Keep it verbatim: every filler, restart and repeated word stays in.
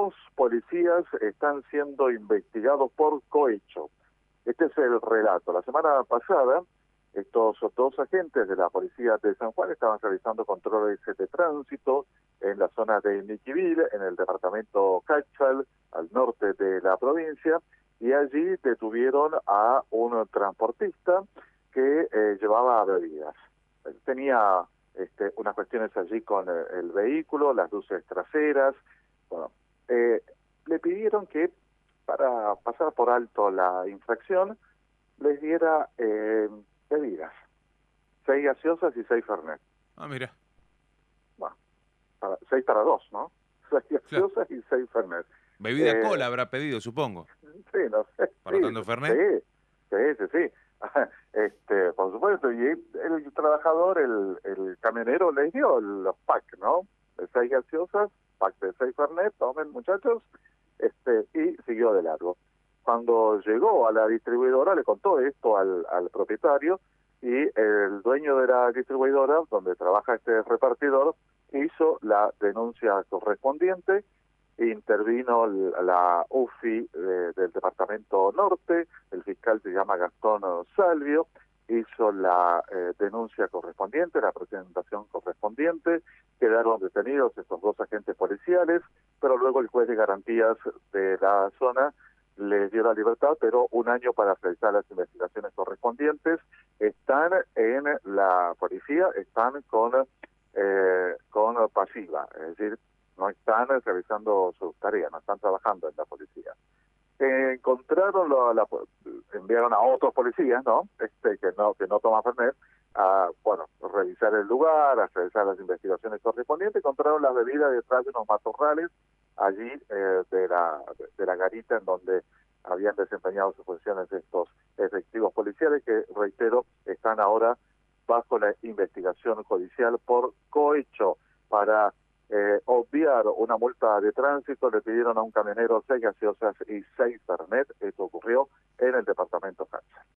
dos policías están siendo investigados por cohecho. Este es el relato. La semana pasada, estos dos agentes de la policía de San Juan estaban realizando controles de tránsito en la zona de Miquiville, en el departamento Cachal, al norte de la provincia, y allí detuvieron a un transportista que eh, llevaba bebidas. Tenía este, unas cuestiones allí con el, el vehículo, las luces traseras. Bueno, eh, le pidieron que para pasar por alto la infracción les diera eh, bebidas, seis gaseosas y seis Fernet. Ah, mira. Bueno, para, seis para dos, ¿no? Seis Claro. gaseosas y seis Fernet. Bebida Eh, cola habrá pedido, supongo. sí, no sé, Para sí, tanto Fernet. sí, sí, sí, sí. Este, por supuesto, y el trabajador, el, el camionero les dio los packs, ¿no? De seis gaseosas, pack de seis Fernet, tomen muchachos, este, y siguió de largo. Cuando llegó a la distribuidora le contó esto al, al propietario, y el dueño de la distribuidora, donde trabaja este repartidor, hizo la denuncia correspondiente. Intervino la U F I de, del Departamento Norte, el fiscal se llama Gastón Salvio, hizo la eh, denuncia correspondiente, la presentación correspondiente, quedaron detenidos estos dos agentes policiales, pero luego el juez de garantías de la zona les dio la libertad, pero un año para realizar las investigaciones correspondientes. Están en la policía, están con, eh, con pasiva, es decir, no están realizando sus tareas, no están trabajando en la policía. Eh, encontraron, la, la, enviaron a otros policías, ¿no? Este, que no que no toman Fernet, a, bueno, revisar el lugar, a realizar las investigaciones correspondientes. Encontraron las bebidas detrás de unos matorrales, allí eh, de la de la garita en donde habían desempeñado sus funciones estos efectivos policiales, que, reitero, están ahora bajo la investigación judicial por cohecho. Para Eh, obviar una multa de tránsito, le pidieron a un camionero seis gaseosas y seis Fernet. Esto ocurrió en el departamento Cáncer.